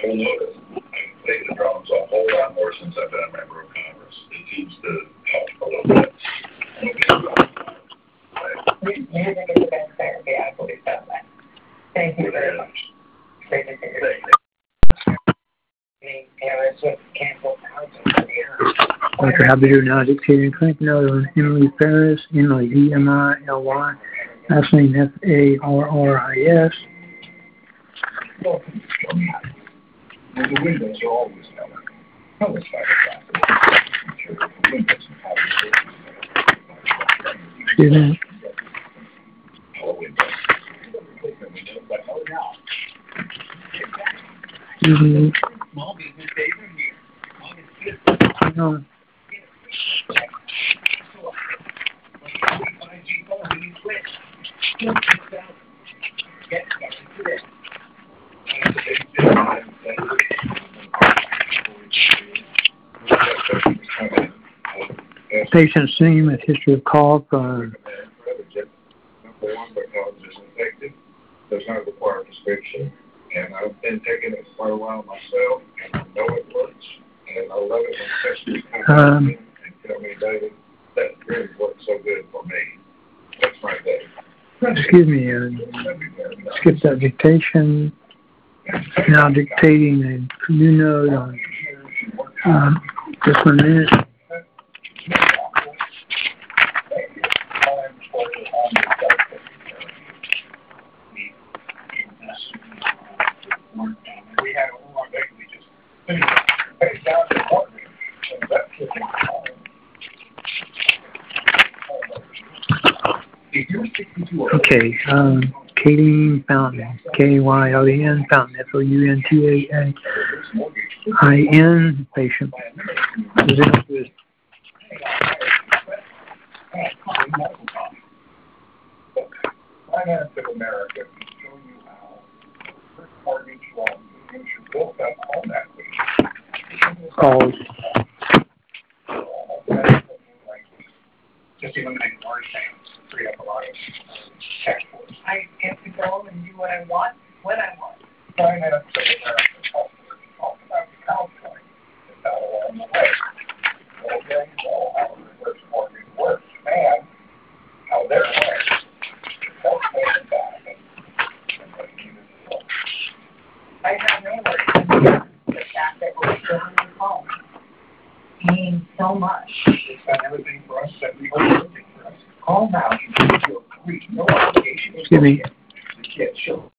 You'll notice I've played the drums a whole lot more since I've been a member of Congress. It seems to help a little bit. Music is the best therapy, I believe that way. Thank you very much. Great to hear you. Dr. Habidu now dictating clinic note on Emily Farris, Emily E-M-I-L-Y, last name F-A-R-R-I-S. The windows are always covered. Excuse me. Excuse me. No. Patient's name and history of cough. Number one, because it's effective, does not require prescription, and I've been taking it for a while myself, and I know it works, and I love it when patients come in and tell me, David, that really works so good for me. That's my day. Excuse me, skip that dictation. Now dictating a new note on just 1 minute. Okay, Kayleen Fountain, K-Y-L-E-N, Fountain, F-O-U-N-T-A-N, patient. Finance of America can show you how first mortgage loan gives you built up home equity. Calls. Just eliminating large payments, free up a lot of cash flows. I get to go and do what I want, when I want. Finance of America customers talk about counseling that's out along the way. They'll tell you all how the reverse mortgage works and how their way helps pay them back and what you need to do. I have no worries. The fact that we're still in the home means so much. It's done everything for us that we were looking for us. Call now. You feel free. No obligation. Excuse me. The kids show.